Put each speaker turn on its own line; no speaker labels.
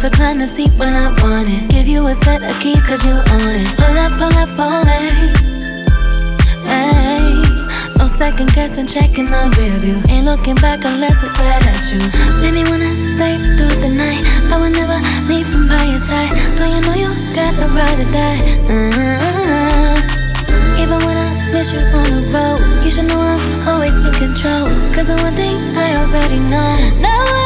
recline the seat when I want it. Give you a set of keys cause you own it. Pull up on me. Hey, no second guessing, checking the rear view. Ain't looking back unless it's right at you. Made me wanna stay through the night. I would never leave from by your side. So you know you got the right to die. Even when I miss you on the road, you should know I'm always in control. Cause the one thing I already know. Now